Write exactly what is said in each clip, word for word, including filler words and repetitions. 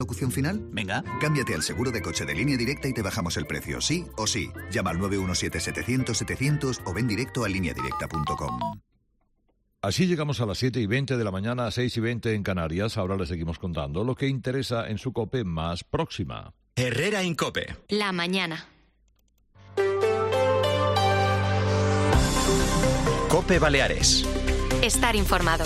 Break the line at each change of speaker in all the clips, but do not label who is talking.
¿Locución final?
Venga.
Cámbiate al seguro de coche de Línea Directa y te bajamos el precio, sí o sí. Llama al nueve uno siete setecientos setecientos o ven directo a línea directa punto com.
Así llegamos a las siete y veinte de la mañana, a seis y veinte en Canarias. Ahora les seguimos contando lo que interesa en su COPE más próxima.
Herrera Incope.
La mañana.
COPE Baleares.
Estar informado.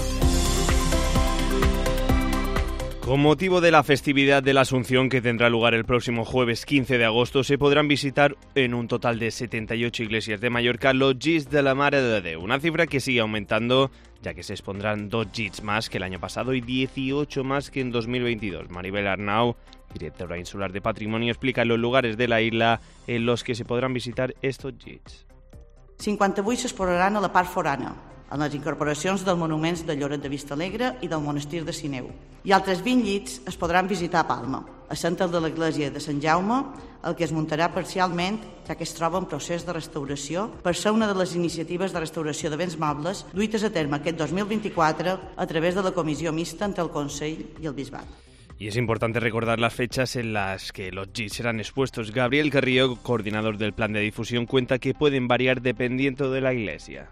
Con motivo de la festividad de la Asunción que tendrá lugar el próximo jueves quince de agosto, se podrán visitar en un total de setenta y ocho iglesias de Mallorca los Llits de la Mare de Déu, una cifra que sigue aumentando ya que se expondrán dos Llits más que el año pasado y dieciocho más que en dos mil veintidós. Maribel Arnau, directora insular de Patrimonio, explica los lugares de la isla en los que se podrán visitar estos Llits.
cinquanta-vuit s'exploraran a la part forana, en les incorporacions dels monuments de Lloret de Vistalegre i del monestir de Sineu. I altres vint llits es podran visitar a Palma, a centre de l'església de Sant Jaume, el que es muntarà parcialment, ja que es troba en procés de restauració, per ser una de les iniciatives de restauració de béns mobles duites a terme aquest dos mil vint-i-quatre a través de la comissió mixta entre el Consell i el Bisbat.
Y es importante recordar las fechas en las que los Llits serán expuestos. Gabriel Carrillo, coordinador del plan de difusión, cuenta que pueden variar dependiendo de la iglesia.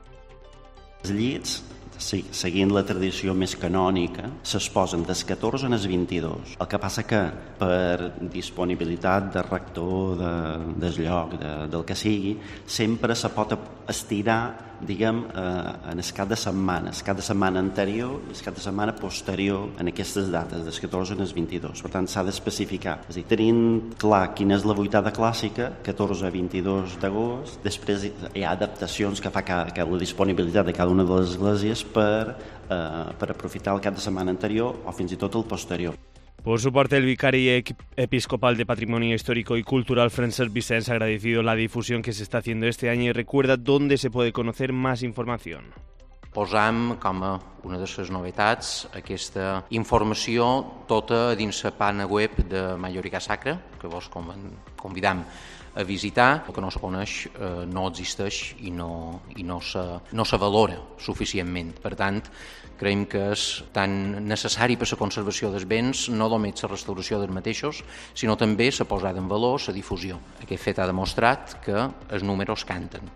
Els llits, seguint la tradició més canònica, s'exposen des catorze al vint-i-dos. El que passa que per disponibilitat de rector, de, del lloc, de, del que sigui, sempre se pot estirar, diguem, eh, en el cap de setmana, el cap de setmana anterior i el cap de setmana posterior en aquestes dates, des catorze al vint-i-dos. Per tant, s'ha d'especificar. És a dir, tenint clar quina és la vuitada clàssica, catorze a vint-i-dos d'agost, després hi ha adaptacions que fa que, que la disponibilitat de cada una de les esglésies per, eh, per aprofitar el cap de setmana anterior o fins i tot el posterior.
Por su parte, el vicario episcopal de Patrimonio Histórico y Cultural, Francesc Vicens, ha agradecido la difusión que se está haciendo este año y recuerda dónde se puede conocer más información.
Posam com a una de les novetats aquesta informació tota dins la pàgina web de Mallorca Sacra, que vos convidam a visitar. El que no se coneix eh, no existeix i no, i no, se, no se valora suficientment. Per tant, creiem que és tan necessari per la conservació dels béns, no només la restauració dels mateixos, sinó també la posada en valor, la difusió. Aquest fet ha demostrat que els números canten.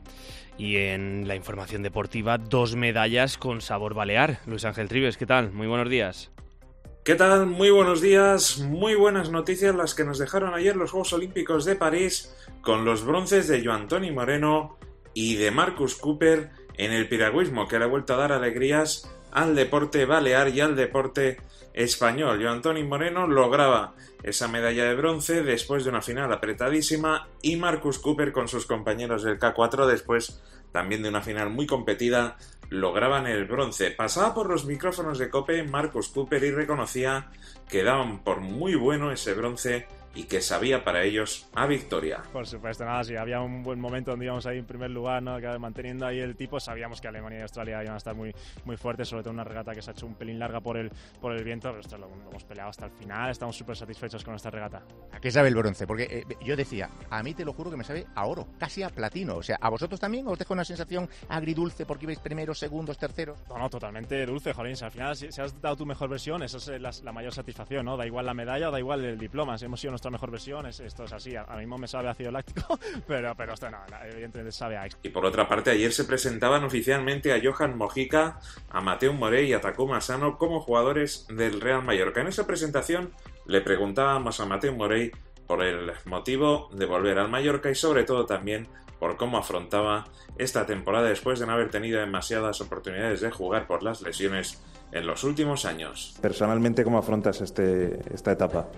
Y en la información deportiva, dos medallas con sabor balear. Luis Ángel Trives, ¿qué tal? Muy buenos días.
¿Qué tal? Muy buenos días, muy buenas noticias las que nos dejaron ayer los Juegos Olímpicos de París con los bronces de Joan Toni Moreno y de Marcus Cooper en el piragüismo, que le ha vuelto a dar alegrías al deporte balear y al deporte español. Joan Toni Moreno lograba esa medalla de bronce después de una final apretadísima y Marcus Cooper con sus compañeros del K cuatro después también de una final muy competida lograban el bronce. Pasaba por los micrófonos de COPE Marcus Cooper y reconocía que daban por muy bueno ese bronce y que sabía para ellos a victoria.
Por supuesto, nada, si había un buen momento donde íbamos ahí en primer lugar, ¿no? Que manteniendo ahí el tipo, sabíamos que Alemania y Australia iban a estar muy, muy fuertes, sobre todo una regata que se ha hecho un pelín larga por el, por el viento, pero esto lo, lo hemos peleado hasta el final, estamos súper satisfechos con esta regata.
¿A qué sabe el bronce? Porque eh, yo decía, a mí te lo juro que me sabe a oro, casi a platino, o sea, ¿a vosotros también os deja una sensación agridulce porque ibais primeros, segundos, terceros?
No, no, totalmente dulce, Jolín, al final si, si has dado tu mejor versión, eso es la, la mayor satisfacción, ¿no? Da igual la medalla o da igual el diploma, si hemos sido nuestra mejor versión, es, esto es así, a mí mismo me sabe ácido láctico, pero, pero esto no, evidentemente sabe a...
Y por otra parte, ayer se presentaban oficialmente a Johan Mojica, a Mateu Morey y a Takuma Asano como jugadores del Real Mallorca. En esa presentación le preguntábamos a Mateu Morey por el motivo de volver al Mallorca y sobre todo también por cómo afrontaba esta temporada después de no haber tenido demasiadas oportunidades de jugar por las lesiones en los últimos años.
Personalmente, ¿cómo afrontas este, esta etapa?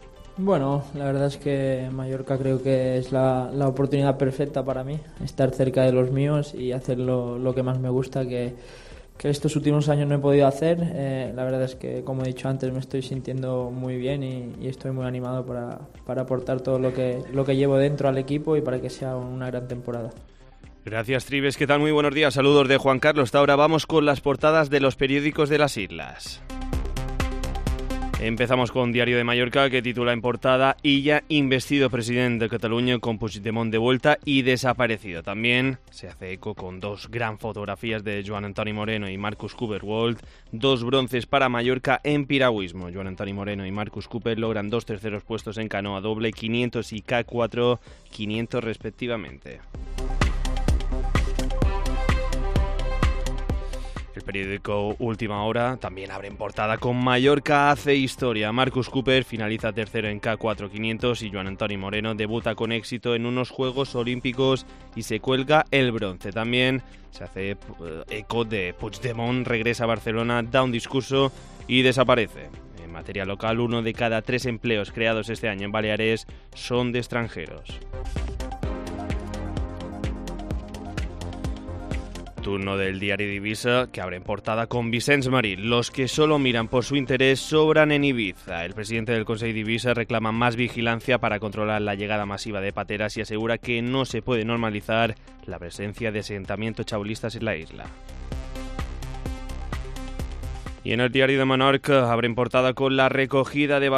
Bueno, la verdad es que Mallorca creo que es la, la oportunidad perfecta para mí, estar cerca de los míos y hacer lo, lo que más me gusta, que, que estos últimos años no he podido hacer. Eh, la verdad es que, como he dicho antes, me estoy sintiendo muy bien y, y estoy muy animado para, para aportar todo lo que, lo que llevo dentro al equipo y para que sea una gran temporada.
Gracias, Trives. ¿Qué tal? Muy buenos días. Saludos de Juan Carlos. Hasta ahora vamos con las portadas de los periódicos de las islas. Empezamos con Diario de Mallorca, que titula en portada: Illa investido presidente de Cataluña con Puigdemont de vuelta y desaparecido. También se hace eco con dos gran fotografías de Joan Antoni Moreno y Marcus Cooper World, dos bronces para Mallorca en piragüismo. Joan Antoni Moreno y Marcus Cooper logran dos terceros puestos en canoa doble, quinientos y K cuatro quinientos respectivamente. El periódico Última Hora también abre en portada con Mallorca hace historia. Marcus Cooper finaliza tercero en K cuatro quinientos y Joan Antoni Moreno debuta con éxito en unos Juegos Olímpicos y se cuelga el bronce. También se hace eco de Puigdemont, regresa a Barcelona, da un discurso y desaparece. En materia local, uno de cada tres empleos creados este año en Baleares son de extranjeros. Turno del diario Divisa, que abre en portada con Vicenç Marín. Los que solo miran por su interés sobran en Ibiza. El presidente del Consejo Divisa reclama más vigilancia para controlar la llegada masiva de pateras y asegura que no se puede normalizar la presencia de asentamientos chabolistas en la isla. Y en el diario de Menorca abre en portada con la recogida de